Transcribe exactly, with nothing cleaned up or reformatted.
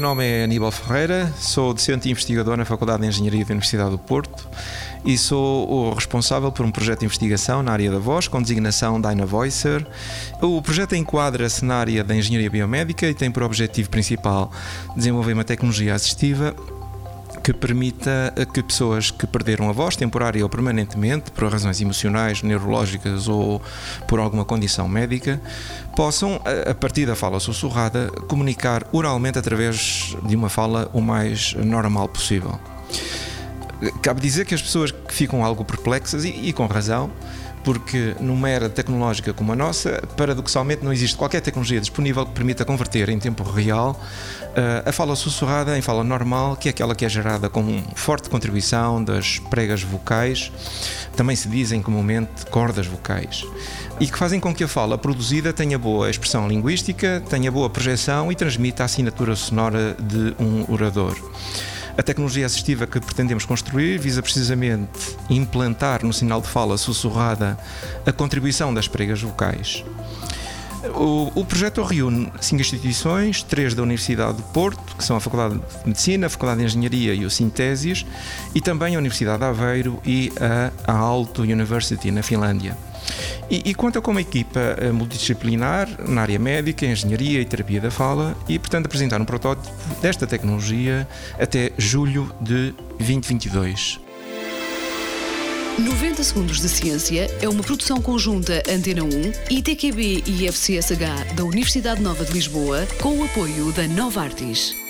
nome é Aníbal Ferreira, sou docente e investigador na Faculdade de Engenharia da Universidade do Porto e sou o responsável por um projeto de investigação na área da voz, com designação DynaVoicer. O projeto enquadra-se na área da engenharia biomédica e tem por objetivo principal desenvolver uma tecnologia assistiva que permita que pessoas que perderam a voz temporária ou permanentemente, por razões emocionais, neurológicas ou por alguma condição médica, possam, a partir da fala sussurrada, comunicar oralmente através de uma fala o mais normal possível. Cabe dizer que as pessoas que ficam algo perplexas, e, e com razão, porque numa era tecnológica como a nossa, paradoxalmente não existe qualquer tecnologia disponível que permita converter em tempo real uh, a fala sussurrada em fala normal, que é aquela que é gerada com forte contribuição das pregas vocais, também se dizem comumente cordas vocais, e que fazem com que a fala produzida tenha boa expressão linguística, tenha boa projeção e transmita a assinatura sonora de um orador. A tecnologia assistiva que pretendemos construir visa precisamente implantar no sinal de fala sussurrada a contribuição das pregas vocais. O, o projeto reúne cinco instituições, três da Universidade do Porto, que são a Faculdade de Medicina, a Faculdade de Engenharia e o Sintésias, e também a Universidade de Aveiro e a, a Aalto University, na Finlândia. E, e conta com uma equipa multidisciplinar na área médica, engenharia e terapia da fala e pretende apresentar um protótipo desta tecnologia até julho de vinte e vinte e dois. noventa Segundos de Ciência é uma produção conjunta Antena um, I T Q B e I F C S H da Universidade Nova de Lisboa, com o apoio da Novartis.